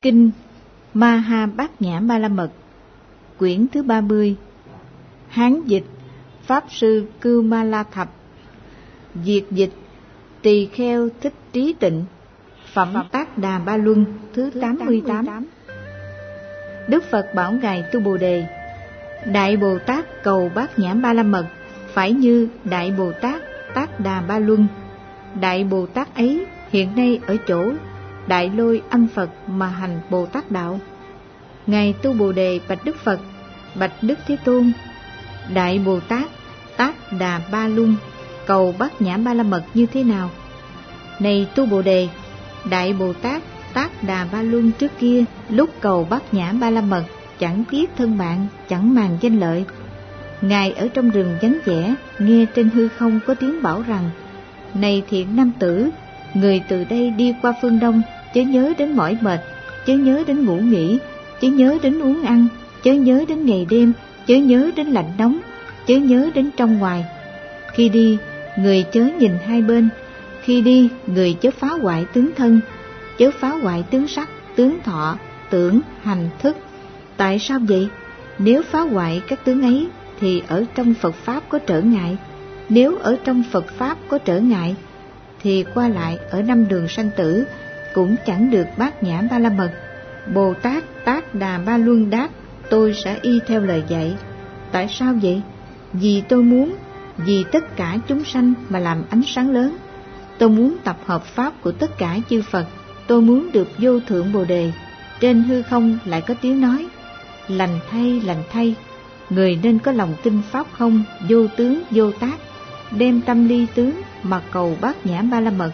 Kinh Maha Bát Nhã Ba La Mật, quyển thứ 30. Hán dịch Pháp sư Cưu Ma La Thập, Việt dịch Tỳ Kheo Thích Trí Tịnh, phẩm Tác Đà Ba Luân thứ 88. Đức Phật bảo Ngài Tu Bồ Đề: Đại Bồ Tát cầu Bát Nhã Ba La Mật phải như Đại Bồ Tát Tác Đà Ba Luân. Đại Bồ Tát ấy hiện nay ở chỗ Đại Lôi Âm Phật mà hành Bồ Tát đạo. Ngài Tu Bồ Đề bạch Đức Phật: Bạch Đức Thế Tôn, Đại Bồ Tát Tác Đà Ba Luân cầu Bát Nhã Ba La Mật như thế nào? Này Tu Bồ Đề, Đại Bồ Tát Tác Đà Ba Luân trước kia lúc cầu Bát Nhã Ba La Mật chẳng tiếc thân bạn, chẳng màng danh lợi. Ngài ở trong rừng vắng vẻ, nghe trên hư không có tiếng bảo rằng: Này thiện nam tử, người từ đây đi qua phương Đông, chớ nhớ đến mỏi mệt, chớ nhớ đến ngủ nghỉ, chớ nhớ đến uống ăn, chớ nhớ đến ngày đêm, chớ nhớ đến lạnh nóng, chớ nhớ đến trong ngoài. Khi đi, người chớ nhìn hai bên. Khi đi, người chớ phá hoại tướng thân, chớ phá hoại tướng sắc, tướng thọ, tưởng, hành, thức. Tại sao vậy? Nếu phá hoại các tướng ấy thì ở trong Phật Pháp có trở ngại. Nếu ở trong Phật Pháp có trở ngại thì qua lại ở năm đường sanh tử cũng chẳng được Bát Nhã Ba La Mật. Bồ Tát Tác Đà Ba Luân đáp: Tôi sẽ y theo lời dạy. Tại sao vậy? Vì tôi muốn vì tất cả chúng sanh mà làm ánh sáng lớn. Tôi muốn tập hợp Pháp của tất cả chư Phật. Tôi muốn được vô thượng Bồ Đề. Trên hư không lại có tiếng nói: Lành thay, người nên có lòng tin Pháp không, vô tướng, vô tác, đem tâm ly tướng mà cầu Bát Nhã Ba La Mật.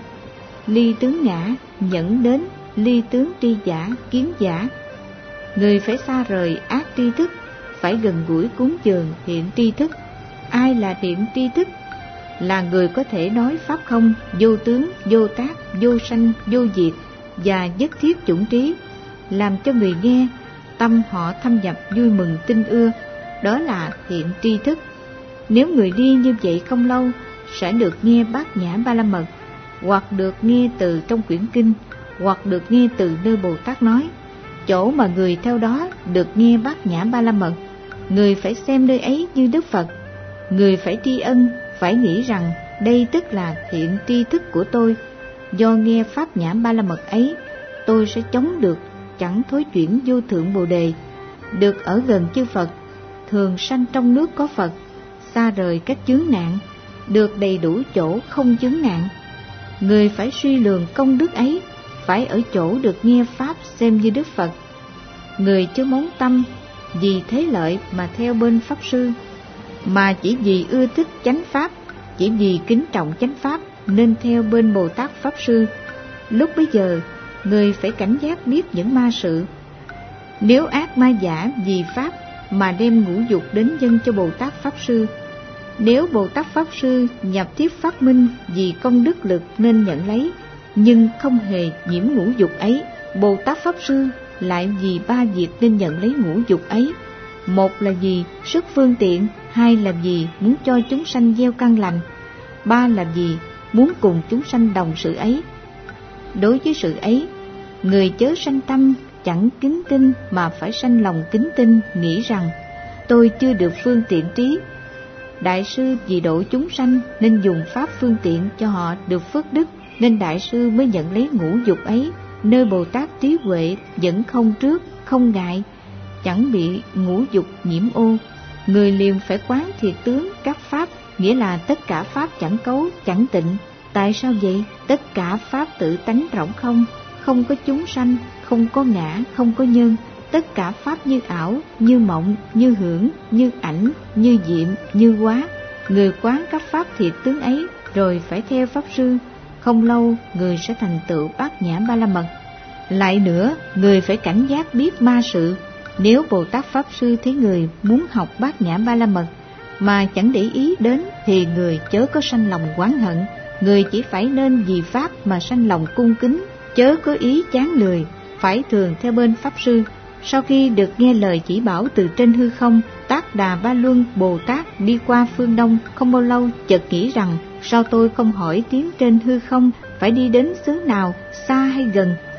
Ly tướng ngã, nhẫn đến, ly tướng tri giả, kiến giả. Người phải xa rời ác tri thức, phải gần gũi cúng dường thiện tri thức. Ai là thiện tri thức? Là người có thể nói Pháp không, vô tướng, vô tác, vô sanh, vô diệt và nhất thiết chủng trí, làm cho người nghe tâm họ thâm nhập vui mừng tin ưa. Đó là thiện tri thức. Nếu người đi như vậy không lâu sẽ được nghe Bát Nhã Ba La Mật, hoặc được nghe từ trong quyển kinh, hoặc được nghe từ nơi Bồ Tát nói. Chỗ mà người theo đó được nghe Bát Nhã Ba La Mật, người phải xem nơi ấy như Đức Phật. Người phải tri ân, phải nghĩ rằng đây tức là thiện tri thức của tôi. Do nghe Pháp Nhã Ba La Mật ấy, tôi sẽ chống được, chẳng thối chuyển vô thượng Bồ Đề, được ở gần chư Phật, thường sanh trong nước có Phật, xa rời các chướng nạn, được đầy đủ chỗ không chướng nạn. Người phải suy lường công đức ấy, phải ở chỗ được nghe Pháp xem như Đức Phật. Người chớ móng tâm vì thế lợi mà theo bên Pháp Sư, mà chỉ vì ưa thích chánh Pháp, chỉ vì kính trọng chánh Pháp nên theo bên Bồ Tát Pháp Sư. Lúc bấy giờ, người phải cảnh giác biết những ma sự. Nếu ác ma giả vì Pháp mà đem ngũ dục đến dâng cho Bồ Tát Pháp Sư, nếu Bồ Tát Pháp Sư nhập thiết phát minh vì công đức lực nên nhận lấy, nhưng không hề nhiễm ngũ dục ấy, Bồ Tát Pháp Sư lại vì ba việc nên nhận lấy ngũ dục ấy. Một là vì sức phương tiện, hai là vì muốn cho chúng sanh gieo căn lành, ba là vì muốn cùng chúng sanh đồng sự ấy. Đối với sự ấy, người chớ sanh tâm chẳng kính tin mà phải sanh lòng kính tin, nghĩ rằng tôi chưa được phương tiện trí. Đại sư vì độ chúng sanh nên dùng pháp phương tiện cho họ được phước đức, nên Đại sư mới nhận lấy ngũ dục ấy. Nơi Bồ Tát trí huệ vẫn không trước, không ngại, chẳng bị ngũ dục nhiễm ô. Người liền phải quán thiệt tướng các pháp, nghĩa là tất cả pháp chẳng cấu, chẳng tịnh. Tại sao vậy? Tất cả pháp tự tánh rỗng không, không có chúng sanh, không có ngã, không có nhân. Tất cả pháp như ảo, như mộng, như hưởng, như ảnh, như diệm, như hóa. Người quán các pháp thiệt tướng ấy rồi phải theo Pháp Sư, không lâu người sẽ thành tựu Bát Nhã Ba La Mật. Lại nữa, người phải cảnh giác biết ma sự. Nếu Bồ Tát Pháp Sư thấy người muốn học Bát Nhã Ba La Mật mà chẳng để ý đến thì người chớ có sanh lòng oán hận. Người chỉ phải nên vì Pháp mà sanh lòng cung kính, chớ có ý chán lười, phải thường theo bên Pháp Sư. Sau khi được nghe lời chỉ bảo từ trên hư không, Tác Đà Ba Luân Bồ Tát đi qua phương Đông không bao lâu, chợt nghĩ rằng: Sao tôi không hỏi tiếng trên hư không phải đi đến xứ nào, xa hay gần?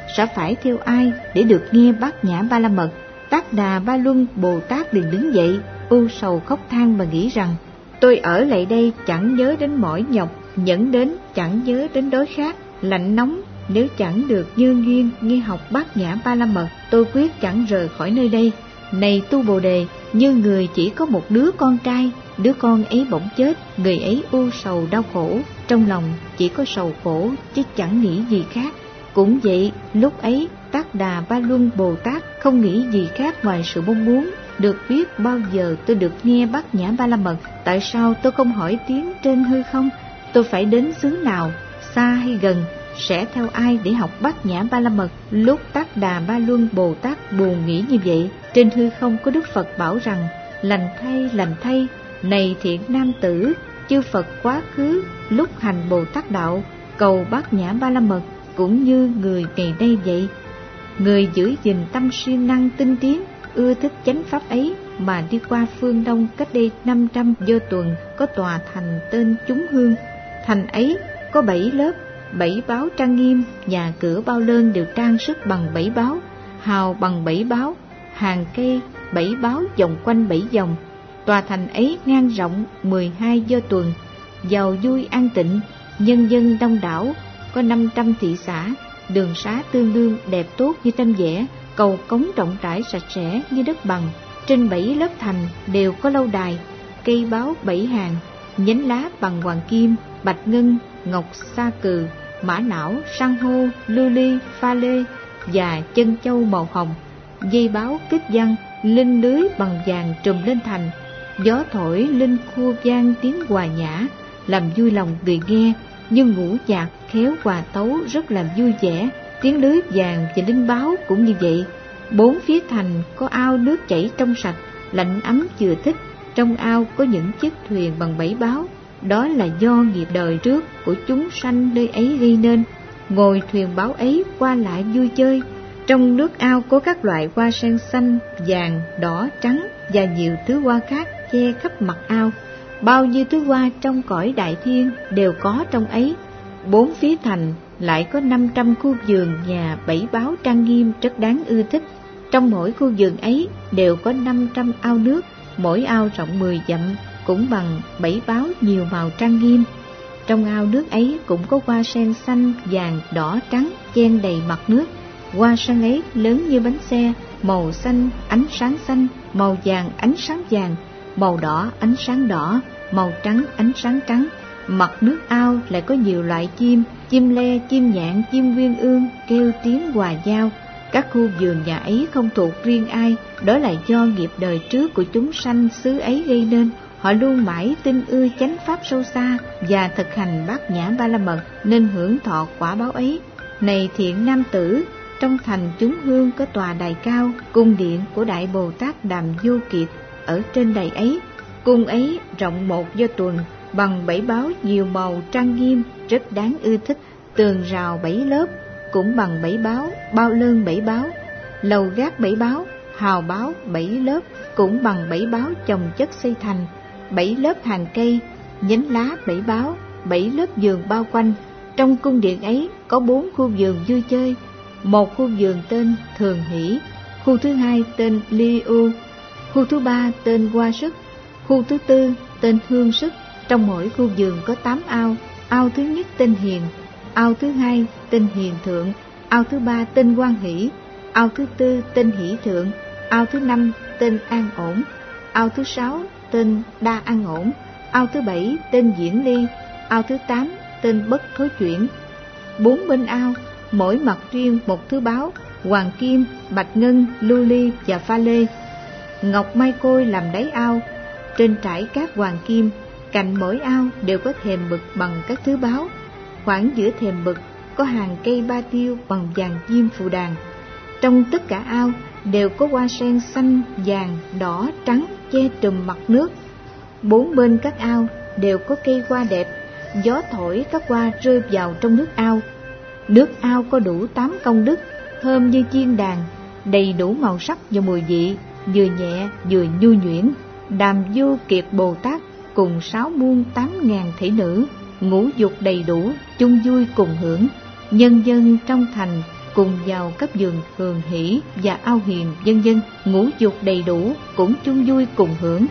sẽ phải theo ai để được nghe Bát Nhã Ba La Mật? Tác Đà Ba Luân Bồ Tát liền đứng dậy, ưu sầu khóc than và nghĩ rằng: tôi ở lại đây chẳng nhớ đến mỏi nhọc, nhẫn đến chẳng nhớ đến đói khát, lạnh nóng. Nếu chẳng được như duyên nghe học Bát Nhã Ba La Mật, tôi quyết chẳng rời khỏi nơi đây. Này tu Bồ Đề, như người chỉ có một đứa con trai, đứa con ấy bỗng chết, người ấy ưu sầu đau khổ, trong lòng chỉ có sầu khổ chứ chẳng nghĩ gì khác. Cũng vậy, lúc ấy Tác Đà Ba Luân Bồ Tát không nghĩ gì khác ngoài sự mong muốn được biết bao giờ tôi được nghe Bát Nhã Ba La Mật. Tại sao tôi không hỏi tiếng trên hư không? Tôi phải đến xứ nào, xa hay gần? Sẽ theo ai để học Bát Nhã Ba La Mật? Lúc Tác Đà Ba Luân Bồ Tát buồn nghĩ như vậy, trên hư không có Đức Phật bảo rằng: lành thay, này thiện nam tử, chư Phật quá khứ lúc hành Bồ Tát đạo, cầu Bát Nhã Ba La Mật cũng như người ngày nay vậy. Người giữ gìn tâm siêng năng tinh tiến, ưa thích chánh pháp ấy mà đi qua phương Đông cách đây 500 do tuần, có tòa thành tên Chúng Hương. Thành ấy có 7 lớp, 7 báo trang nghiêm, nhà cửa bao lơn đều trang sức bằng 7 báo, hào bằng 7 báo, hàng cây 7 báo vòng quanh 7 vòng. Tòa thành ấy ngang rộng 12 do tuần, giàu vui an tịnh, nhân dân đông đảo, có 500 thị xã, đường xá tương đương đẹp tốt như tranh vẽ, cầu cống rộng rãi sạch sẽ như đất bằng. Trên 7 lớp thành đều có lâu đài, cây báo 7 hàng, nhánh lá bằng hoàng kim, bạch ngân, ngọc sa cừ, mã não, san hô, lưu ly, pha lê và chân châu màu hồng. Dây báo kích văn, linh lưới bằng vàng trùm lên thành, gió thổi linh khua vang tiếng hòa nhã, làm vui lòng người nghe. Như ngũ nhạc khéo hòa tấu rất làm vui vẻ. Tiếng lưới vàng và linh báo cũng như vậy. 4 phía thành có ao nước chảy trong sạch, lạnh ấm vừa thích. Trong ao có những chiếc thuyền bằng 7 báo, đó là do nghiệp đời trước của chúng sanh nơi ấy gây nên. Ngồi thuyền báo ấy qua lại vui chơi. Trong nước ao có các loại hoa sen xanh, vàng, đỏ, trắng và nhiều thứ hoa khác che khắp mặt ao. Bao nhiêu thứ hoa trong cõi đại thiên đều có trong ấy. 4 phía thành lại có 500 khu vườn nhà 7 báo trang nghiêm rất đáng ưa thích. Trong mỗi khu vườn ấy đều có 500 ao nước, mỗi ao rộng 10 dặm, cũng bằng 7 báo nhiều màu trang nghiêm. Trong ao nước ấy cũng có hoa sen xanh, vàng, đỏ, trắng chen đầy mặt nước. Hoa sen ấy lớn như bánh xe, màu xanh ánh sáng, màu vàng ánh sáng vàng, màu đỏ ánh sáng đỏ, màu trắng ánh sáng trắng. Mặt nước ao lại có nhiều loại chim, chim le, chim nhạn, chim uyên ương kêu tiếng hòa giao. Các khu vườn nhà ấy không thuộc riêng ai, đó là do nghiệp đời trước của chúng sanh xứ ấy gây nên. Họ luôn mãi tin ưa chánh pháp sâu xa và thực hành Bát Nhã Ba La Mật nên hưởng thọ quả báo ấy. Này thiện nam tử, trong thành Chúng Hương có tòa đài cao, cung điện của Đại Bồ Tát Đàm Vô Kiệt ở trên đài ấy. Cung ấy rộng 1 do tuần, bằng 7 báo nhiều màu trang nghiêm, rất đáng ưa thích. Tường rào 7 lớp, cũng bằng 7 báo, bao lơn 7 báo, lầu gác 7 báo, hào báo 7 lớp, cũng bằng 7 báo chồng chất xây thành. 7 lớp hàng cây, nhánh lá 7 báo, 7 lớp vườn bao quanh. Trong cung điện ấy có 4 khu vườn vui chơi. Một khu vườn tên Thường Hỷ, khu thứ 2 tên Ly U, khu thứ 3 tên Hoa Sức, khu thứ 4 tên Hương Sức. Trong mỗi khu vườn có 8 ao. Ao thứ nhất tên Hiền, ao thứ 2 tên Hiền Thượng, ao thứ 3 tên Quan Hỷ, ao thứ 4 tên Hỷ Thượng, ao thứ 5 tên An Ổn, ao thứ 6 tên Đa An Ổn, ao thứ 7 tên Diễn Ly, ao thứ 8 tên Bất Thối Chuyển. 4 bên ao mỗi mặt riêng một thứ báo, hoàng kim, bạch ngân, lưu ly và pha lê. Ngọc mai côi làm đáy ao, trên trải cát hoàng kim. Cạnh mỗi ao đều có thềm bực bằng các thứ báo. Khoảng giữa thềm bực có hàng cây ba tiêu bằng vàng diêm phù đàn. Trong tất cả ao đều có hoa sen xanh, vàng, đỏ, trắng che trùm mặt nước. 4 bên các ao đều có cây hoa đẹp, gió thổi các hoa rơi vào trong nước ao. Nước ao có đủ 8 công đức, thơm như chiên đàn, đầy đủ màu sắc và mùi vị, vừa nhẹ vừa nhu nhuyễn. Đàm Vô Kiệt Bồ Tát cùng 6 muôn 8.000 thị nữ, ngũ dục đầy đủ, chung vui cùng hưởng. Nhân dân trong thành cùng vào các vườn thường hỷ và ao hiền vân vân, ngũ dục đầy đủ, cũng chung vui cùng hưởng.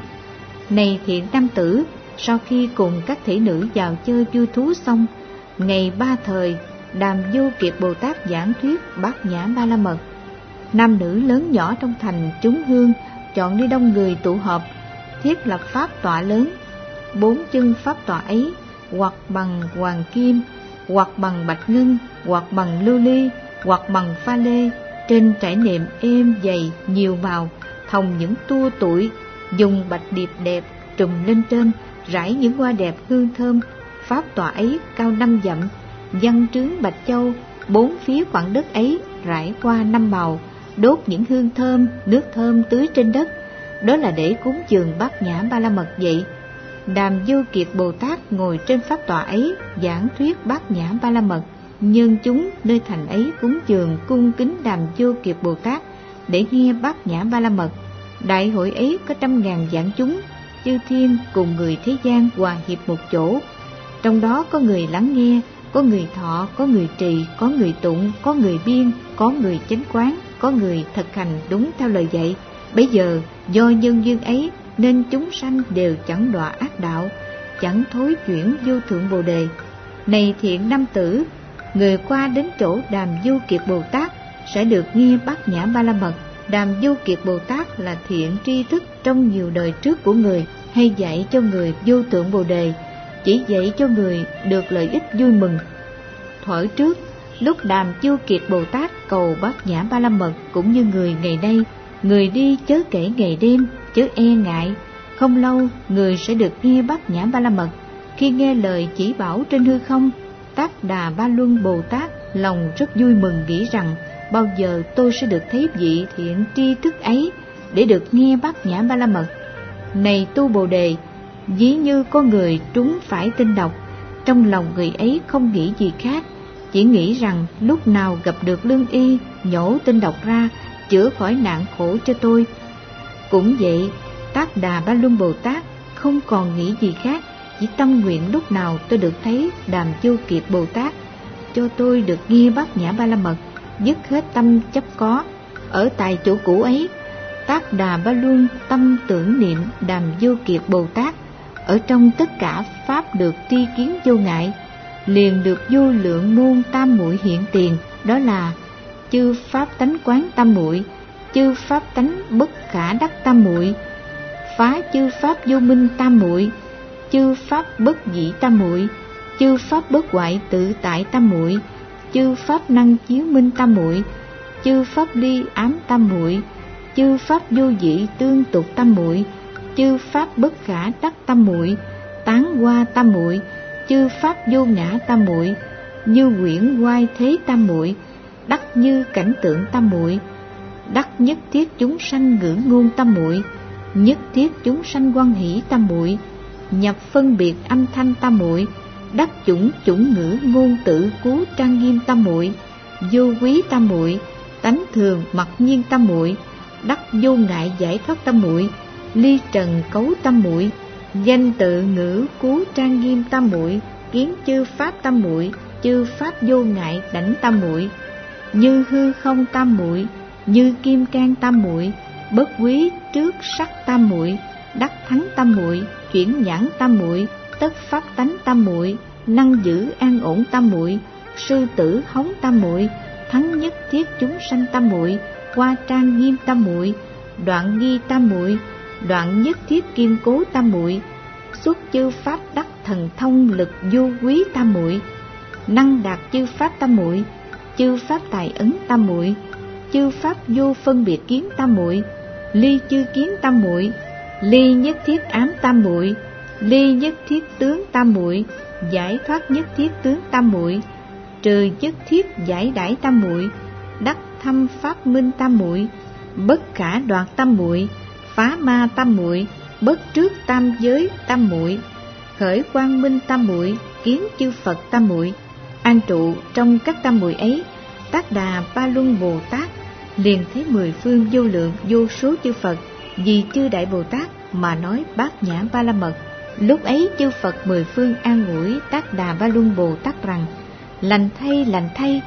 Này thiện nam tử, sau khi cùng các thị nữ vào chơi vui thú xong, ngày ba thời, Đàm Vô Kiệt Bồ Tát giảng thuyết Bát Nhã Ba La Mật. Nam nữ lớn nhỏ trong thành chúng hương chọn nơi đông người tụ họp, thiết lập pháp tọa lớn. 4 chân pháp tọa ấy hoặc bằng hoàng kim, hoặc bằng bạch ngân, hoặc bằng lưu ly, hoặc bằng pha lê, trên trải nệm êm dày nhiều màu, thòng những tua tủi, dùng bạch điệp đẹp trùm lên trên, rải những hoa đẹp hương thơm. Pháp tọa ấy cao 5 dặm, văn trướng bạch châu, 4 phía khoảng đất ấy rải qua 5 màu, đốt những hương thơm, nước thơm tưới trên đất. Đó là để cúng dường Bát Nhã Ba La Mật vậy. Đàm Vô Kiệt Bồ Tát ngồi trên pháp tọa ấy giảng thuyết Bát Nhã Ba La Mật. Nhân chúng nơi thành ấy cúng dường cung kính Đàm Vô Kiệt Bồ Tát để nghe Bát Nhã Ba La Mật. Đại hội ấy có 100.000 vạn chúng, chư thiên cùng người thế gian hòa hiệp một chỗ. Trong đó có người lắng nghe, có người thọ, có người trì, có người tụng, có người biên, có người chánh quán, có người thực hành đúng theo lời dạy. Bấy giờ do nhân duyên ấy nên chúng sanh đều chẳng đọa ác đạo, chẳng thối chuyển vô thượng Bồ Đề. Này thiện nam tử, người qua đến chỗ Đàm Vô Kiệt Bồ Tát sẽ được nghe Bát Nhã Ba La Mật. Đàm Vô Kiệt Bồ Tát là thiện tri thức trong nhiều đời trước của người, hay dạy cho người vô thượng Bồ Đề, chỉ dạy cho người được lợi ích vui mừng. Thuở trước, lúc Đàm Vô Kiệt Bồ Tát cầu Bát Nhã Ba La Mật cũng như người ngày nay, người đi chớ kể ngày đêm, chớ e ngại. Không lâu, người sẽ được nghe Bát Nhã Ba La Mật. Khi nghe lời chỉ bảo trên hư không, Tác Đà Ba Luân Bồ Tát lòng rất vui mừng, nghĩ rằng bao giờ tôi sẽ được thấy vị thiện tri thức ấy để được nghe Bát Nhã Ba La Mật. Này tu Bồ Đề, ví như con người trúng phải tinh độc, trong lòng người ấy không nghĩ gì khác, chỉ nghĩ rằng lúc nào gặp được lương y nhổ tinh độc ra, chữa khỏi nạn khổ cho tôi. Cũng vậy, Tác Đà Ba Luân Bồ Tát không còn nghĩ gì khác, chỉ tâm nguyện lúc nào tôi được thấy Đàm Vô Kiệt Bồ Tát, cho tôi được nghe Bát Nhã Ba La Mật, dứt hết tâm chấp có. Ở tại chỗ cũ ấy, Tác Đà Ba Luân tâm tưởng niệm Đàm Vô Kiệt Bồ Tát, ở trong tất cả pháp được tri kiến vô ngại, liền được vô lượng môn tam muội hiện tiền, đó là chư pháp tánh quán tam muội, chư pháp tánh bất khả đắc tam muội, phá chư pháp vô minh tam muội, chư pháp bất dị tam muội, chư pháp bất hoại tự tại tam muội, chư pháp năng chiếu minh tam muội, chư pháp ly ám tam muội, chư pháp vô dị tương tục tam muội, chư pháp bất khả đắc tam muội, tán hoa tam muội, chư pháp vô ngã tam muội, như quyển hoai thế tam muội, đắc như cảnh tượng tam muội, đắc nhất thiết chúng sanh ngữ ngôn tam muội, nhất thiết chúng sanh hoan hỷ tam muội, nhập phân biệt âm thanh tam muội, đắc chủng chủng ngữ ngôn tự cú trang nghiêm tam muội, vô quý tam muội, tánh thường mặc nhiên tam muội, đắc vô ngại giải thoát tam muội, ly trần cấu tam muội, danh tự ngữ cú trang nghiêm tam muội, kiến chư pháp tam muội, chư pháp vô ngại đảnh tam muội, như hư không tam muội, như kim cang tam muội, bất quý trước sắc tam muội, đắc thắng tam muội, chuyển nhãn tam muội, tất pháp tánh tam muội, năng giữ an ổn tam muội, sư tử hống tam muội, thắng nhất thiết chúng sanh tam muội, hoa trang nghiêm tam muội, đoạn nghi tam muội, đoạn nhất thiết kiên cố tam muội, xuất chư pháp đắc thần thông lực vô quý tam muội, năng đạt chư pháp tam muội, chư pháp tài ấn tam muội, chư pháp vô phân biệt kiến tam muội, ly chư kiến tam muội, ly nhất thiết ám tam muội, ly nhất thiết tướng tam muội, giải thoát nhất thiết tướng tam muội, trừ nhất thiết giải đãi tam muội, đắc thâm pháp minh tam muội, bất khả đoạt tam muội, phá ma tam muội, bất trước tam giới tam muội, khởi quang minh tam muội, kiến chư Phật tam muội. An trụ trong các tam muội ấy, Tác Đà Ba Luân Bồ Tát liền thấy 10 phương vô lượng vô số chư Phật vì chư Đại Bồ Tát mà nói Bát Nhã Ba La Mật. Lúc ấy chư Phật 10 phương an ủi Tác Đà Ba Luân Bồ Tát rằng: lành thay,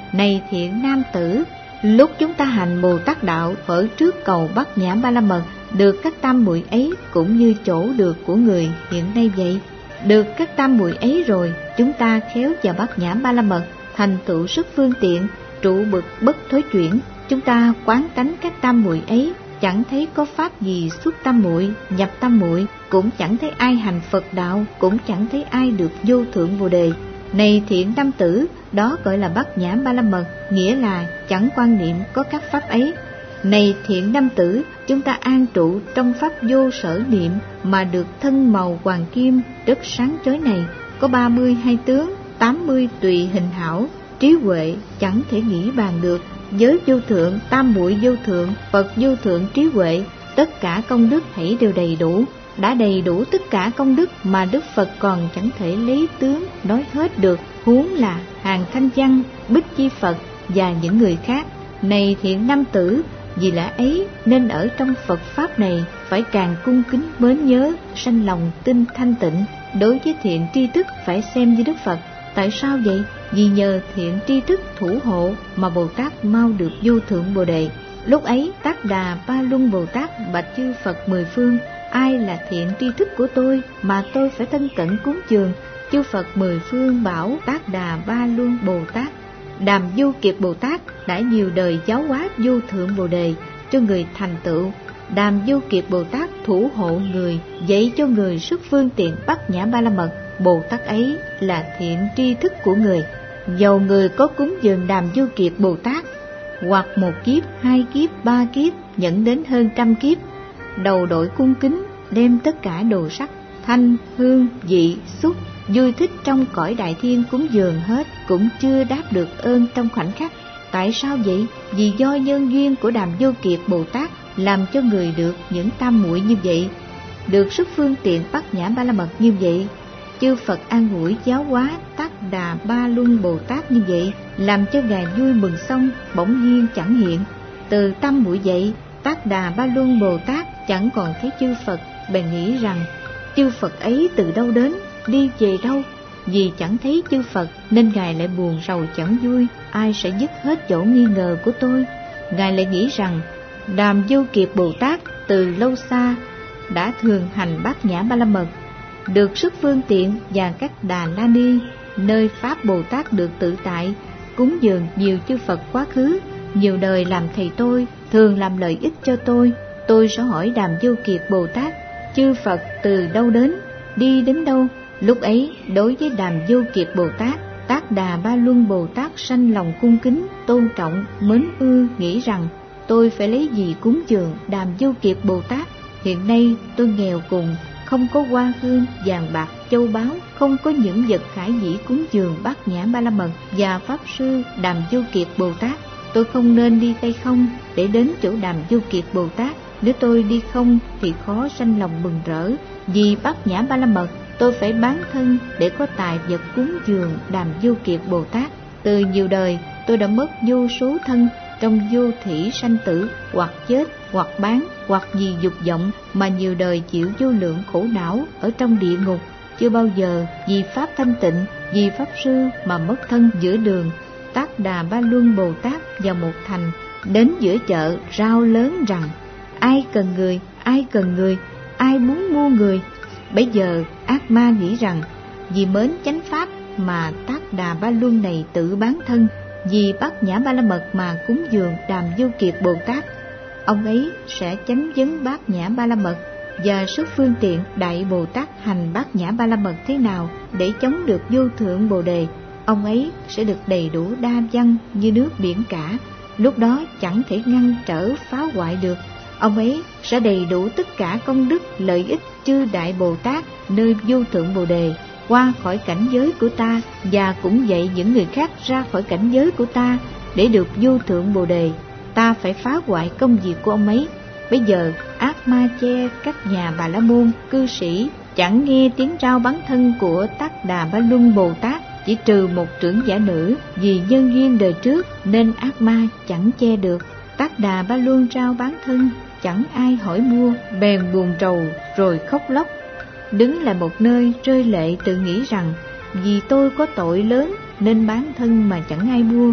Này thiện nam tử, lúc chúng ta hành Bồ Tát đạo ở trước cầu Bát Nhã Ba La Mật, được các tam muội ấy cũng như chỗ được của người hiện nay vậy. Được các tam muội ấy rồi, chúng ta khéo vào Bát Nhã Ba La Mật, thành tựu sức phương tiện, trụ bực bất thối chuyển. Chúng ta quán tánh các tam muội ấy, chẳng thấy có pháp gì xuất tam muội, nhập tam muội, cũng chẳng thấy ai hành Phật đạo, cũng chẳng thấy ai được vô thượng Bồ đề. Này thiện nam tử, đó gọi là Bát Nhã Ba La Mật, nghĩa là chẳng quan niệm có các pháp ấy. Này thiện nam tử, chúng ta an trụ trong pháp vô sở niệm mà được thân màu hoàng kim rất sáng chói này, có 32 tướng, 80 tùy hình hảo, trí huệ chẳng thể nghĩ bàn được. Giới vô thượng, tam muội vô thượng, Phật vô thượng trí huệ, tất cả công đức hãy đều đầy đủ. Đã đầy đủ tất cả công đức mà Đức Phật còn chẳng thể lấy tướng nói hết được, huống là Hàng Thanh Văn, Bích Chi Phật và những người khác. Này thiện nam tử, vì lẽ ấy nên ở trong Phật Pháp này phải càng cung kính mến nhớ, sanh lòng tin thanh tịnh. Đối với thiện tri thức phải xem như Đức Phật. Tại sao vậy? Vì nhờ thiện tri thức thủ hộ mà Bồ Tát mau được vô thượng Bồ đề. Lúc ấy Tác Đà Ba Luân Bồ Tát bạch chư Phật mười phương: ai là thiện tri thức của tôi mà tôi phải thân cận cúng dường? Chư Phật mười phương bảo Tác Đà Ba Luân Bồ Tát: Đàm Du Kiệt Bồ Tát đã nhiều đời giáo hóa vô thượng Bồ đề cho người thành tựu. Đàm Du Kiệt Bồ Tát thủ hộ người, dạy cho người sức phương tiện Bát Nhã Ba La Mật. Bồ Tát ấy là thiện tri thức của người. Dầu người có cúng dường Đàm Du Kiệt Bồ Tát hoặc một kiếp, hai kiếp, ba kiếp, dẫn đến hơn 100 kiếp, đầu đội cung kính, đem tất cả đồ sắc, thanh, hương, vị, xúc, vui thích trong cõi đại thiên cúng dường hết, cũng chưa đáp được ơn trong khoảnh khắc. Tại sao vậy? Vì do nhân duyên của Đàm Du Kiệt Bồ Tát làm cho người được những tam muội như vậy, được sức phương tiện Bát Nhã Ba La Mật như vậy. Chư Phật an ủi giáo hóa Tác Đà Ba Luân Bồ Tát như vậy, làm cho ngài vui mừng xong bỗng nhiên chẳng hiện. Từ tam muội vậy, Tác Đà Ba Luân Bồ Tát chẳng còn thấy chư Phật, bèn nghĩ rằng chư Phật ấy từ đâu đến, đi về đâu. Vì chẳng thấy chư Phật nên ngài lại buồn rầu chẳng vui. Ai sẽ dứt hết chỗ nghi ngờ của tôi? Ngài lại nghĩ rằng Đàm Du Kiệt Bồ Tát từ lâu xa đã thường hành Bát Nhã Ba La Mật, được sức phương tiện, và các Đà La Ni nơi Pháp Bồ Tát được tự tại, cúng dường nhiều chư Phật quá khứ, nhiều đời làm thầy tôi, thường làm lợi ích cho tôi. Tôi sẽ hỏi Đàm Du Kiệt Bồ Tát: chư Phật từ đâu đến, đi đến đâu? Lúc ấy đối với Đàm Du Kiệt Bồ Tát, Tác Đà Ba Luân Bồ Tát sanh lòng cung kính, tôn trọng, mến ưa, nghĩ rằng tôi phải lấy gì cúng dường Đàm Du Kiệt Bồ Tát? Hiện nay tôi nghèo cùng, không có hoa hương, vàng bạc, châu báu, không có những vật khải dĩ cúng dường Bát Nhã Ba La Mật và Pháp Sư Đàm Du Kiệt Bồ Tát. Tôi không nên đi tay không để đến chỗ Đàm Du Kiệt Bồ Tát. Nếu tôi đi không thì khó sanh lòng mừng rỡ. Vì Bát Nhã Ba La Mật, tôi phải bán thân để có tài vật cúng dường Đàm Du Kiệt Bồ Tát. Từ nhiều đời tôi đã mất vô số thân trong vô thỉ sanh tử, hoặc chết, hoặc bán, hoặc vì dục vọng mà nhiều đời chịu vô lượng khổ não ở trong địa ngục. Chưa bao giờ vì pháp thanh tịnh, vì Pháp Sư mà mất thân giữa đường. Tác Đà Ba Luân Bồ Tát vào một thành, đến giữa chợ rao lớn rằng: ai cần người, ai cần người, ai muốn mua người. Bấy giờ ác ma nghĩ rằng vì mến chánh pháp mà Tác Đà Ba Luân này tự bán thân, vì Bát Nhã Ba La Mật mà cúng dường Đàm Du Kiệt Bồ Tát. Ông ấy sẽ chánh vấn Bát Nhã Ba La Mật và sức phương tiện Đại Bồ Tát hành Bát Nhã Ba La Mật thế nào để chống được vô thượng Bồ đề. Ông ấy sẽ được đầy đủ đa văn như nước biển cả, lúc đó chẳng thể ngăn trở phá hoại được. Ông ấy sẽ đầy đủ tất cả công đức lợi ích chư Đại Bồ Tát nơi vô thượng Bồ đề, qua khỏi cảnh giới của ta, và cũng dạy những người khác ra khỏi cảnh giới của ta để được vô thượng Bồ đề. Ta phải phá hoại công việc của ông ấy. Bây giờ ác ma che các nhà Bà La Môn cư sĩ chẳng nghe tiếng rao bán thân của Tác Đà Ba Luân Bồ Tát, chỉ trừ một trưởng giả nữ, vì nhân duyên đời trước nên ác ma chẳng che được. Tác Đà Ba Luân rao bán thân, chẳng ai hỏi mua, bèn buồn rầu rồi khóc lóc, đứng lại một nơi rơi lệ, tự nghĩ rằng vì tôi có tội lớn nên bán thân mà chẳng ai mua,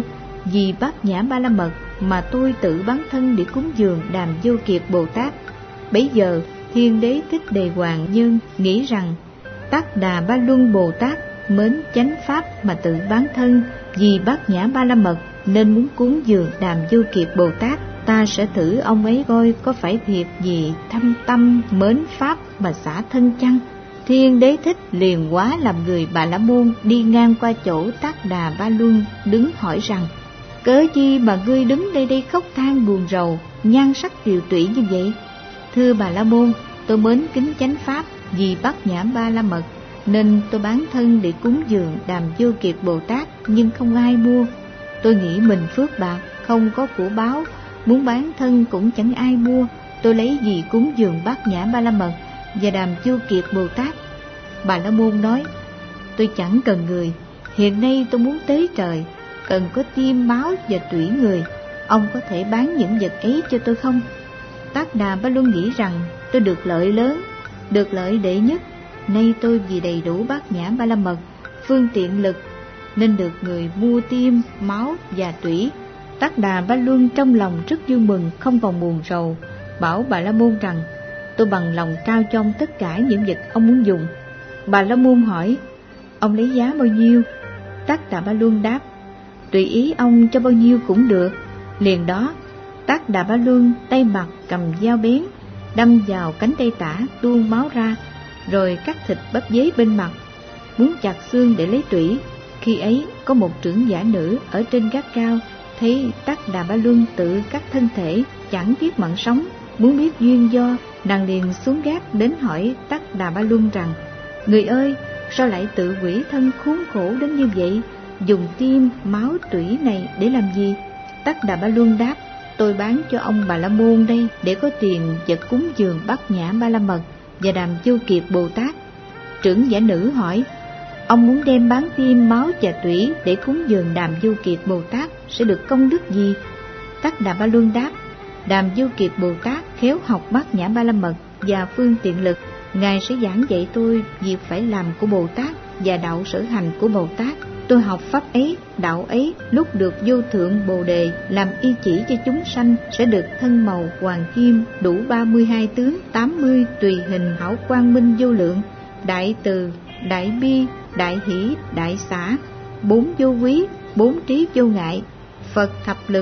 vì Bát Nhã Ba La Mật mà tôi tự bán thân để cúng dường Đàm Vô Kiệt Bồ Tát. Bấy giờ Thiên Đế Thích Đề Hoàng Nhân nghĩ rằng Tát Đà Ba Luân Bồ Tát mến chánh pháp mà tự bán thân vì Bát Nhã Ba La Mật, nên muốn cúng dường Đàm Vô Kiệt Bồ Tát. Ta sẽ thử ông ấy coi có phải thiệt gì thâm tâm mến pháp mà xả thân chăng? Thiên Đế Thích liền hóa làm người Bà La Môn, đi ngang qua chỗ Tát Đà Ba Luân, đứng hỏi rằng: cớ chi mà ngươi đứng đây khóc than buồn rầu, nhan sắc tiều tụy như vậy? Thưa Bà La Môn, tôi mến kính chánh pháp vì Bát Nhã Ba La Mật, nên tôi bán thân để cúng dường Đàm Vô Kiệt Bồ Tát, nhưng không ai mua. Tôi nghĩ mình phước bạc, không có của báo, muốn bán thân cũng chẳng ai mua. Tôi lấy gì cúng dường Bát Nhã Ba La Mật và Đàm Vô Kiệt Bồ Tát? Bà La Môn nói: tôi chẳng cần người, hiện nay tôi muốn tế trời, cần có tim, máu và tủy người. Ông có thể bán những vật ấy cho tôi không? Tát Đà Ba Luân nghĩ rằng tôi được lợi lớn, được lợi đệ nhất. Nay tôi vì đầy đủ Bát Nhã Ba La Mật, phương tiện lực, nên được người mua tim, máu và tủy. Tát Đà Ba Luân trong lòng rất vui mừng, không còn buồn rầu, bảo Bà La Môn rằng: tôi bằng lòng trao cho ông tất cả những vật ông muốn dùng. Bà La Môn hỏi: ông lấy giá bao nhiêu? Tát Đà Ba Luân đáp: tùy ý ông cho bao nhiêu cũng được. Liền đó Tát Đà Ba Luân tay mặt cầm dao bén, đâm vào cánh tay tả, tuôn máu ra, rồi cắt thịt bắp dế bên mặt, muốn chặt xương để lấy tủy. Khi ấy có một trưởng giả nữ ở trên gác cao thấy Tát Đà Ba Luân tự cắt thân thể, chẳng tiếc mạng sống, muốn biết duyên do, nàng liền xuống gác đến hỏi Tát Đà Ba Luân rằng: người ơi, sao lại tự hủy thân khốn khổ đến như vậy? Dùng tim, máu, tủy này để làm gì? Tát Đà Ba Luân đáp: tôi bán cho ông Bà La Môn đây để có tiền vật cúng dường Bát Nhã Ba La Mật và Đàm Vô Kiệt Bồ Tát. Trưởng giả nữ hỏi: ông muốn đem bán tim, máu và tủy để cúng dường Đàm Vô Kiệt Bồ Tát sẽ được công đức gì? Tát Đà Ba Luân đáp: Đàm Vô Kiệt Bồ Tát khéo học Bát Nhã Ba La Mật và phương tiện lực, Ngài sẽ giảng dạy tôi việc phải làm của Bồ Tát và đạo sở hành của Bồ Tát. Tôi học pháp ấy, đạo ấy, lúc được vô thượng Bồ Đề làm y chỉ cho chúng sanh, sẽ được thân màu hoàng kim, đủ 32 tướng, 80 tùy hình hảo quang minh vô lượng, đại từ, đại bi, đại hỷ, đại xả, 4 vô quý, 4 trí vô ngại, Phật thập lực,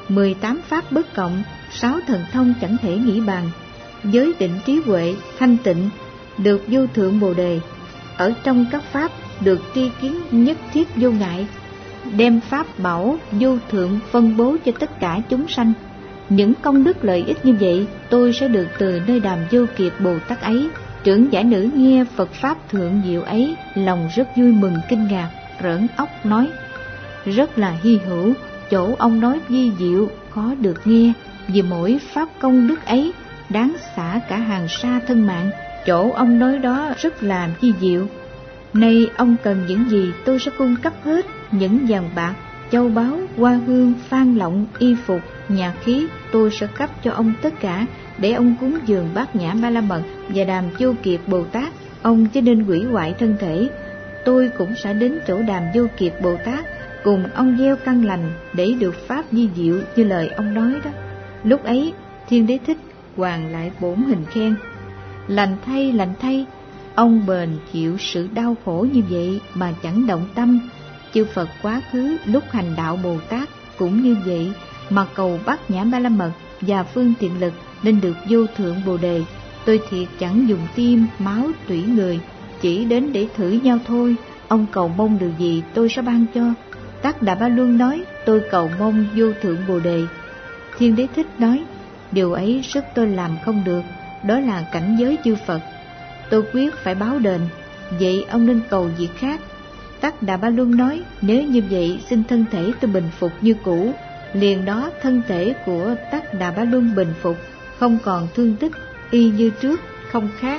18 pháp bất cộng, 6 thần thông chẳng thể nghĩ bàn, giới định trí huệ, thanh tịnh, được vô thượng Bồ Đề. Ở trong các pháp được tri kiến nhất thiết vô ngại, đem pháp bảo vô thượng phân bố cho tất cả chúng sanh. Những công đức lợi ích như vậy tôi sẽ được từ nơi Đàm Vô Kiệt Bồ Tát ấy. Trưởng giả nữ nghe Phật pháp thượng diệu ấy, lòng rất vui mừng kinh ngạc, rỡn óc nói: rất là hy hữu, chỗ ông nói vi diệu khó được nghe, vì mỗi pháp công đức ấy đáng xả cả hàng sa thân mạng. Chỗ ông nói đó rất là vi diệu. Nay ông cần những gì tôi sẽ cung cấp hết, những vàng bạc, châu báu, hoa hương, phan lọng, y phục, nhà khí, tôi sẽ cấp cho ông tất cả để ông cúng dường Bát Nhã Ba La Mật và Đàm Vô Kiệt Bồ Tát. Ông chỉ nên hủy hoại thân thể, tôi cũng sẽ đến chỗ Đàm Vô Kiệt Bồ Tát cùng ông gieo căn lành để được pháp vi diệu như lời ông nói đó. Lúc ấy Thiên Đế Thích hoàng lại bổn hình khen: lành thay, ông bền chịu sự đau khổ như vậy mà chẳng động tâm. Chư Phật quá khứ lúc hành đạo Bồ Tát cũng như vậy mà cầu Bát Nhã Ba La Mật và phương tiện lực nên được vô thượng Bồ Đề. Tôi thiệt chẳng dùng tim, máu, tủy người, chỉ đến để thử nhau thôi. Ông cầu mong điều gì tôi sẽ ban cho. Tát Đà Ba Luân nói: tôi cầu mong vô thượng Bồ Đề. Thiên Đế Thích nói: điều ấy sức tôi làm không được, đó là cảnh giới chư Phật, tôi quyết phải báo đền, vậy ông nên cầu việc khác. Tát Đà Ba Luân nói: nếu như vậy xin thân thể tôi bình phục như cũ. Liền đó thân thể của Tát Đà Ba Luân bình phục, không còn thương tích, y như trước, không khác.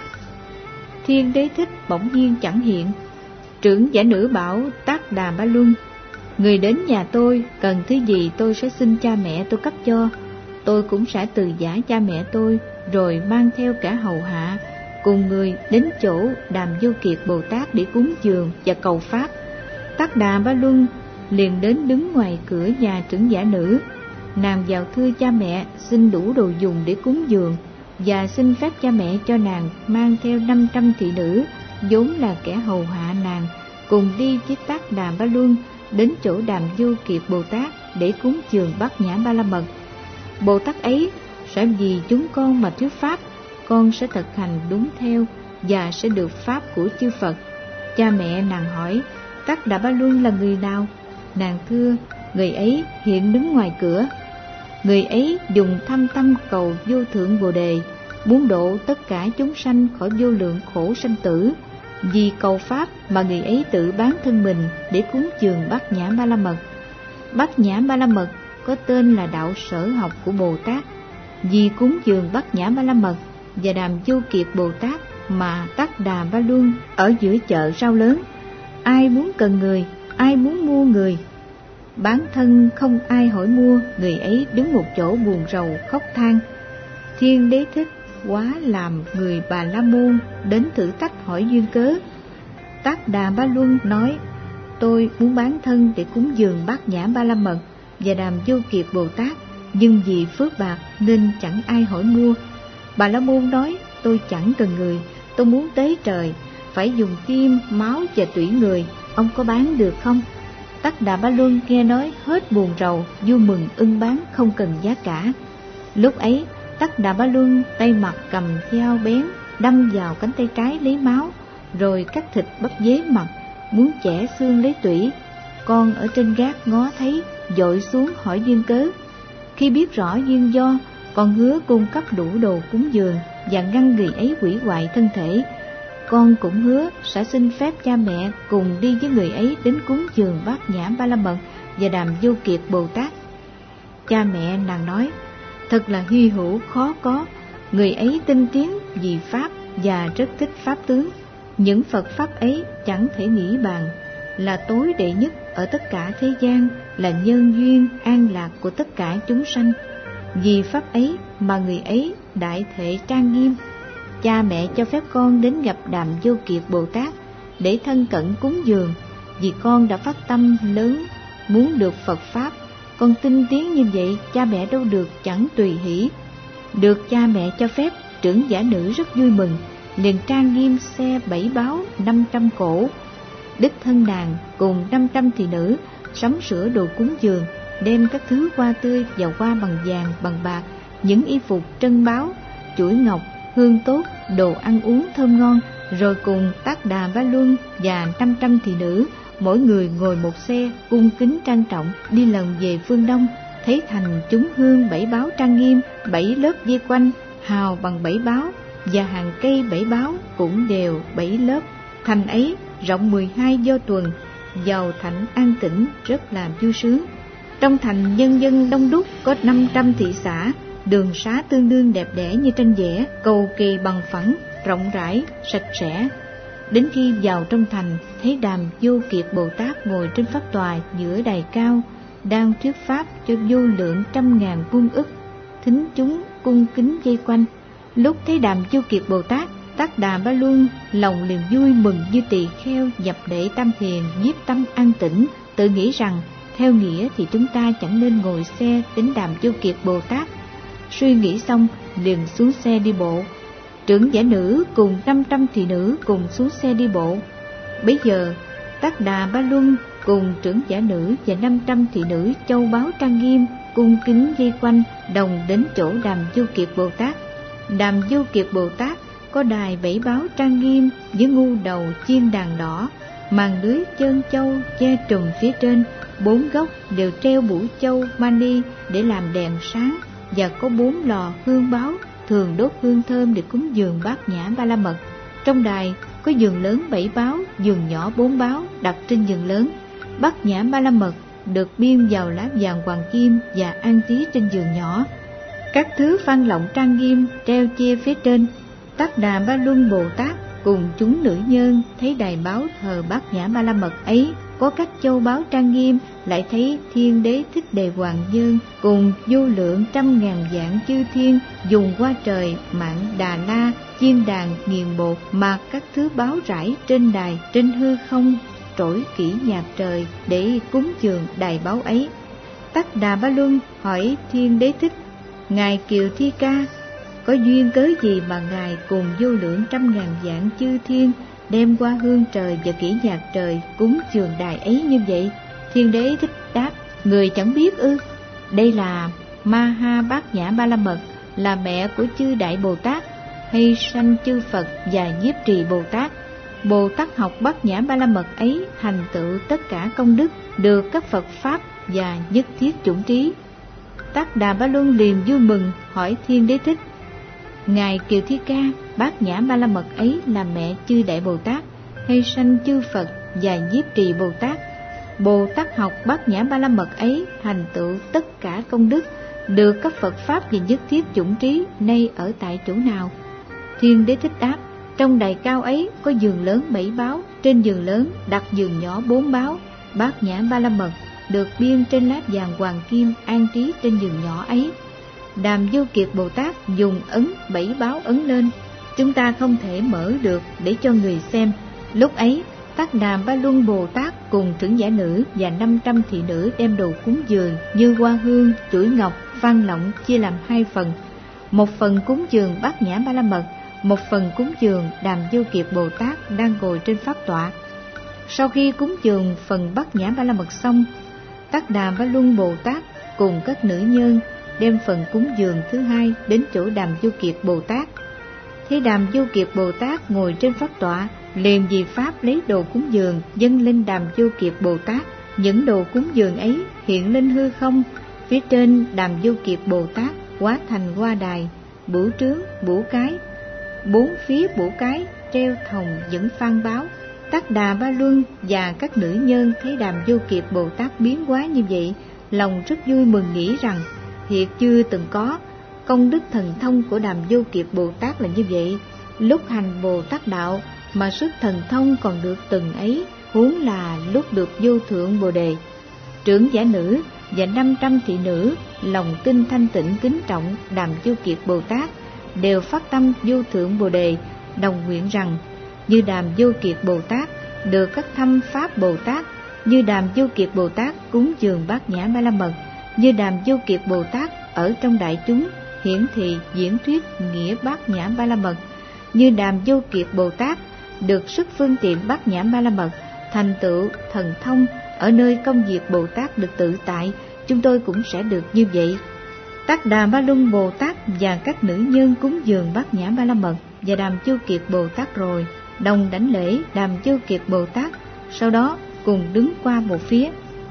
Thiên Đế Thích bỗng nhiên chẳng hiện. Trưởng giả nữ bảo Tát Đà Ba Luân: người đến nhà tôi cần thứ gì tôi sẽ xin cha mẹ tôi cấp cho. Tôi cũng sẽ từ giả cha mẹ tôi, rồi mang theo cả hầu hạ cùng người đến chỗ Đàm Vô Kiệt Bồ Tát để cúng dường và cầu pháp. Tát Đà Ba Luân liền đến đứng ngoài cửa nhà trưởng giả nữ. Nàng vào thưa cha mẹ xin đủ đồ dùng để cúng dường, và xin phép cha mẹ cho nàng mang theo 500 thị nữ vốn là kẻ hầu hạ nàng, cùng đi với Tác Đà Ba Luân đến chỗ Đàm Vô Kiệt Bồ Tát để cúng dường Bát Nhã Ba La Mật. Bồ Tát ấy sẽ vì chúng con mà thuyết pháp, con sẽ thực hành đúng theo và sẽ được pháp của chư Phật. Cha mẹ nàng hỏi, Tác Đà Ba Luân là người nào? Nàng thưa, người ấy hiện đứng ngoài cửa. Người ấy dùng thâm tâm cầu vô thượng Bồ Đề, muốn độ tất cả chúng sanh khỏi vô lượng khổ sanh tử. Vì cầu pháp mà người ấy tự bán thân mình để cúng dường Bát Nhã Ba La Mật. Bát Nhã Ba La Mật có tên là đạo sở học của Bồ Tát. Vì cúng dường Bát Nhã Ba La Mật và Đàm Vô Kiệt Bồ Tát mà Tác Đà Ba Luân ở giữa chợ rau lớn. Ai muốn cần người, ai muốn mua người. Bán thân không ai hỏi mua, người ấy đứng một chỗ buồn rầu khóc than. Thiên Đế Thích quá làm người Bà La Môn đến thử thách hỏi duyên cớ. Tác Đà Ba Luân nói, tôi muốn bán thân để cúng dường Bát Nhã Ba La Mật và Đàm Vô Kiệt Bồ Tát, nhưng vì phước bạc nên chẳng ai hỏi mua. Bà La Môn nói, tôi chẳng cần người, tôi muốn tế trời, phải dùng tim, máu và tủy người, ông có bán được không? Tác Đà Ba Luân nghe nói hết buồn rầu, vui mừng ưng bán không cần giá cả. Lúc ấy Tác Đà Ba Luân tay mặt cầm dao bén đâm vào cánh tay trái lấy máu, rồi cắt thịt bắp dế mặt, muốn chẻ xương lấy tủy. Con ở trên gác ngó thấy, dội xuống hỏi duyên cớ. Khi biết rõ duyên do, con hứa cung cấp đủ đồ cúng dường và ngăn người ấy hủy hoại thân thể. Con cũng hứa sẽ xin phép cha mẹ cùng đi với người ấy đến cúng dường Bát Nhã Ba La Mật và Đàm Vô Kiệt Bồ Tát. Cha mẹ nàng nói, thật là hy hữu khó có, người ấy tinh tiến vì pháp và rất thích pháp tướng. Những Phật pháp ấy chẳng thể nghĩ bàn, là tối đệ nhất ở tất cả thế gian, là nhân duyên an lạc của tất cả chúng sanh. Vì pháp ấy mà người ấy đại thệ trang nghiêm. Cha mẹ cho phép con đến gặp Đàm Vô Kiệt Bồ Tát để thân cận cúng dường, vì con đã phát tâm lớn muốn được Phật pháp. Con tinh tiến như vậy, cha mẹ đâu được chẳng tùy hỷ. Được cha mẹ cho phép, trưởng giả nữ rất vui mừng, liền trang nghiêm xe 7 báo 500 cỗ. Đích thân nàng cùng 500 thị nữ sắm sửa đồ cúng dường, đem các thứ hoa tươi và hoa bằng vàng bằng bạc, những y phục trân báu, chuỗi ngọc, hương tốt, đồ ăn uống thơm ngon, rồi cùng Tác Đà Ba Luân và 500 thị nữ, mỗi người ngồi một xe, cung kính trang trọng đi lần về phương Đông. Thấy thành chúng hương 7 báo trang nghiêm, 7 lớp vây quanh, hào bằng 7 báo, và hàng cây 7 báo cũng đều 7 lớp. Thành ấy rộng 12 do tuần, giàu thạnh an tĩnh, rất là vui sướng. Trong thành nhân dân đông đúc, có 500 thị xã, đường xá tương đương đẹp đẽ như tranh vẽ, cầu kỳ bằng phẳng, rộng rãi, sạch sẽ. Đến khi vào trong thành, thấy Đàm Vô Kiệt Bồ Tát ngồi trên pháp tòa giữa đài cao, đang thuyết pháp cho vô lượng trăm ngàn muôn ức thính chúng cung kính vây quanh. Lúc thấy Đàm Vô Kiệt Bồ Tát, Tác Đà Ba Luân lòng liền vui mừng như tỳ kheo nhập đệ tam thiền, nhiếp tâm an tĩnh, tự nghĩ rằng theo nghĩa thì chúng ta chẳng nên ngồi xe đến Đàm Vô Kiệt Bồ Tát. Suy nghĩ xong liền xuống xe đi bộ. Trưởng giả nữ cùng 500 thị nữ cùng xuống xe đi bộ. Bấy giờ Tác Đà Ba Luân cùng trưởng giả nữ và 500 thị nữ châu báu trang nghiêm cung kính vây quanh, đồng đến chỗ Đàm Vô Kiệt Bồ Tát. Đàm Vô Kiệt Bồ Tát có đài 7 báo trang nghiêm với ngu đầu chiên đàn đỏ, màn lưới trơn châu che trùm phía trên, 4 góc đều treo bủ châu mani để làm đèn sáng, và có 4 lò hương báo thường đốt hương thơm để cúng dường Bát Nhã Ba La Mật. Trong đài có giường lớn 7 báo, giường nhỏ 4 báo đặt trên giường lớn. Bát Nhã Ba La Mật được biên vào lá vàng hoàng kim và an trí trên giường nhỏ. Các thứ phan lọng trang nghiêm treo che phía trên. Tác Đà Ba Luân Bồ Tát cùng chúng nữ nhân thấy đài báo thờ Bát Nhã Ba La Mật ấy có các châu báu trang nghiêm, lại thấy Thiên Đế Thích Đề Hoàng Nhân cùng vô lượng trăm ngàn vạn chư thiên dùng hoa trời mạng Đà La chiên đàn nghiền bột, mà các thứ báo rải trên đài trên hư không trỗi kỹ nhạc trời để cúng dường đài báu ấy. Tắc Đà Ba Luân hỏi Thiên Đế Thích: Ngài Kiều Thi Ca, có duyên cớ gì mà Ngài cùng vô lượng trăm ngàn vạn chư thiên đem qua hương trời và kỹ nhạc trời cúng dường đài ấy như vậy? Thiên Đế Thích đáp: Người chẳng biết ư? Đây là Ma Ha Bát Nhã Ba La Mật, là mẹ của chư Đại Bồ Tát, hay sanh chư Phật và Nhiếp Trì Bồ Tát. Bồ Tát học Bát Nhã Ba La Mật ấy thành tựu tất cả công đức, được các Phật Pháp và nhất thiết chủng trí. Tắc Đà Ba Luân liền vui mừng hỏi Thiên Đế Thích: Ngài Kiều Thi Ca, Bát Nhã Ba La Mật ấy là mẹ chư Đại Bồ Tát, hay sanh chư Phật và Nhiếp Trì Bồ Tát. Bồ Tát học Bát Nhã Ba La Mật ấy thành tựu tất cả công đức, được các Phật Pháp và nhất thiết chủng trí, nay ở tại chỗ nào? Thiên Đế Thích đáp: Trong đài cao ấy có giường lớn 7 báo, trên giường lớn đặt giường nhỏ 4 báo. Bát Nhã Ba La Mật được biên trên lát vàng hoàng kim an trí trên giường nhỏ ấy. Đàm Vô Kiệt Bồ Tát dùng ấn 7 báo ấn lên, chúng ta không thể mở được để cho người xem. Lúc ấy Tắc Đà Ba Luân Bồ Tát cùng trưởng giả nữ và 500 thị nữ đem đồ cúng dường như hoa hương, chuỗi ngọc, phan lọng chia làm 2 phần. Một phần cúng dường Bát Nhã Ba La Mật, một phần cúng dường Đàm Vô Kiệt Bồ Tát đang ngồi trên pháp tọa. Sau khi cúng dường phần Bát Nhã Ba La Mật xong, Tắc Đà Ba Luân Bồ Tát cùng các nữ nhân đem phần cúng dường thứ hai đến chỗ Đàm Vô Kiệt Bồ Tát. Thấy Đàm Vô Kiệt Bồ Tát ngồi trên pháp tọa, liền vì pháp lấy đồ cúng dường dâng lên Đàm Vô Kiệt Bồ Tát. Những đồ cúng dường ấy hiện lên hư không, phía trên Đàm Vô Kiệt Bồ Tát hóa thành hoa đài, bửu trướng, bửu cái, 4 phía bửu cái treo thòng những phan báo. Tắc Đà Ba Luân và các nữ nhân thấy Đàm Vô Kiệt Bồ Tát biến hóa như vậy, lòng rất vui mừng, nghĩ rằng thiệt chưa từng có. Công đức thần thông của Đàm Vô Kiệt Bồ Tát là như vậy, lúc hành Bồ Tát đạo mà sức thần thông còn được từng ấy, huống là lúc được vô thượng Bồ Đề. Trưởng giả nữ và 500 thị nữ lòng tin thanh tịnh kính trọng Đàm Vô Kiệt Bồ Tát, đều phát tâm vô thượng Bồ Đề, đồng nguyện rằng như Đàm Vô Kiệt Bồ Tát được các thâm pháp Bồ Tát, như Đàm Vô Kiệt Bồ Tát cúng dường Bát Nhã Ba La Mật, như Đàm Vô Kiệt Bồ Tát ở trong đại chúng hiển thị diễn thuyết nghĩa Bát Nhã Ba La Mật, như Đàm Vô Kiệt Bồ Tát được sức phương tiện Bát Nhã Ba La Mật, thành tựu thần thông ở nơi công việc Bồ Tát được tự tại, chúng tôi cũng sẽ được như vậy. Tắc Đà Ba Luân Bồ Tát và các nữ nhân cúng dường Bát Nhã Ba La Mật và Đàm Vô Kiệt Bồ Tát rồi, đồng đảnh lễ Đàm Vô Kiệt Bồ Tát, sau đó cùng đứng qua một phía.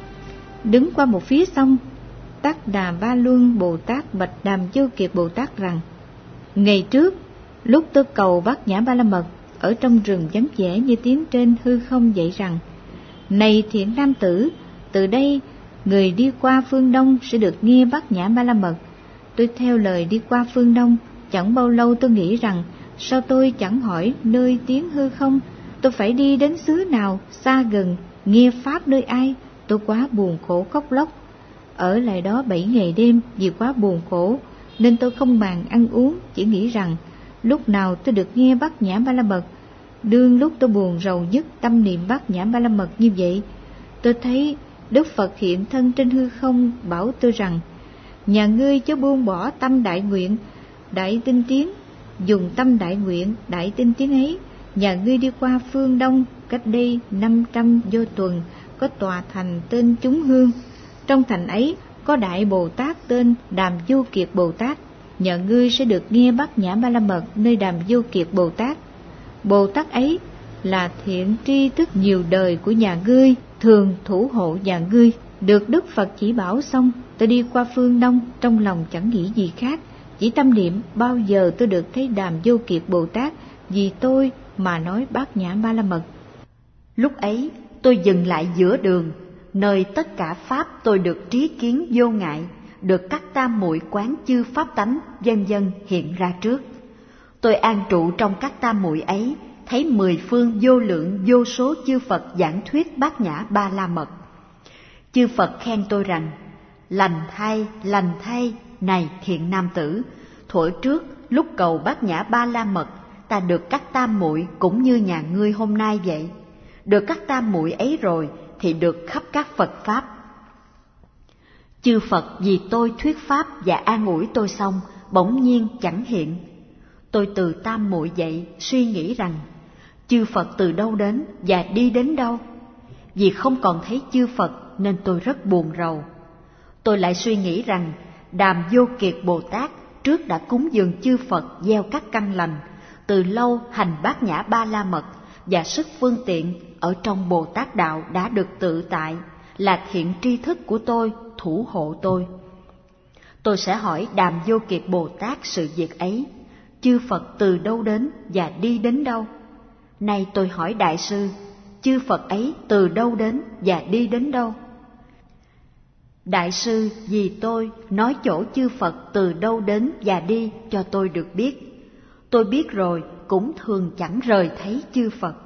Đứng qua một phía xong, Tắc Đà Ba Luân Bồ Tát bạch Đàm Vô Kiệt Bồ Tát rằng: Ngày trước, lúc tôi cầu Bát Nhã Ba La Mật ở trong rừng vắng vẻ như tiếng trên hư không dạy rằng: Này thiện nam tử, từ đây người đi qua phương Đông sẽ được nghe Bát Nhã Ba La Mật. Tôi theo lời đi qua phương Đông, chẳng bao lâu tôi nghĩ rằng sao tôi chẳng hỏi nơi tiếng hư không, tôi phải đi đến xứ nào xa gần, nghe pháp nơi ai. Tôi quá buồn khổ khóc lóc, ở lại đó 7 ngày đêm. Vì quá buồn khổ nên tôi không màng ăn uống, chỉ nghĩ rằng lúc nào tôi được nghe Bát Nhã Ba La Mật. Đương lúc tôi buồn rầu nhất tâm niệm Bát Nhã Ba La Mật như vậy, tôi thấy Đức Phật hiện thân trên hư không, bảo tôi rằng: Nhà ngươi chớ buông bỏ tâm đại nguyện, đại tinh tiến, dùng tâm đại nguyện, đại tinh tiến ấy. Nhà ngươi đi qua phương Đông, cách đây 500 vô tuần, có tòa thành tên Chúng Hương. Trong thành ấy có Đại Bồ Tát tên Đàm Vô Kiệt Bồ Tát. Nhà ngươi sẽ được nghe Bát Nhã Ba La Mật nơi Đàm Vô Kiệt Bồ Tát. Bồ Tát ấy là thiện tri thức nhiều đời của nhà ngươi, thường thủ hộ nhà ngươi. Được Đức Phật chỉ bảo xong, tôi đi qua phương Đông, trong lòng chẳng nghĩ gì khác, chỉ tâm niệm bao giờ tôi được thấy Đàm Vô Kiệt Bồ Tát, vì tôi mà nói Bát Nhã Ba La Mật. Lúc ấy tôi dừng lại giữa đường, nơi tất cả pháp tôi được trí kiến vô ngại, được các tam muội quán chư pháp tánh vân vân hiện ra trước. Tôi an trụ trong các tam muội ấy, thấy 10 phương vô lượng vô số chư Phật giảng thuyết Bát Nhã Ba La Mật. Chư Phật khen tôi rằng: lành thay, này thiện nam tử, thuở trước lúc cầu Bát Nhã Ba La Mật, ta được các tam muội cũng như nhà ngươi hôm nay vậy. Được các tam muội ấy rồi thì được khắp các Phật Pháp. Chư Phật vì tôi thuyết Pháp và an ủi tôi xong, bỗng nhiên chẳng hiện. Tôi từ tam muội dậy suy nghĩ rằng, chư Phật từ đâu đến và đi đến đâu? Vì không còn thấy chư Phật nên tôi rất buồn rầu. Tôi lại suy nghĩ rằng, Đàm Vô Kiệt Bồ Tát trước đã cúng dường chư Phật gieo các căn lành, từ lâu hành Bát Nhã Ba La Mật, và sức phương tiện ở trong Bồ Tát Đạo đã được tự tại, là thiện tri thức của tôi thủ hộ tôi. Tôi sẽ hỏi Đàm Vô Kiệt Bồ Tát sự việc ấy, chư Phật từ đâu đến và đi đến đâu? Nay tôi hỏi Đại sư, chư Phật ấy từ đâu đến và đi đến đâu? Đại sư vì tôi nói chỗ chư Phật từ đâu đến và đi cho tôi được biết. Tôi biết rồi cũng thường chẳng rời thấy chư Phật.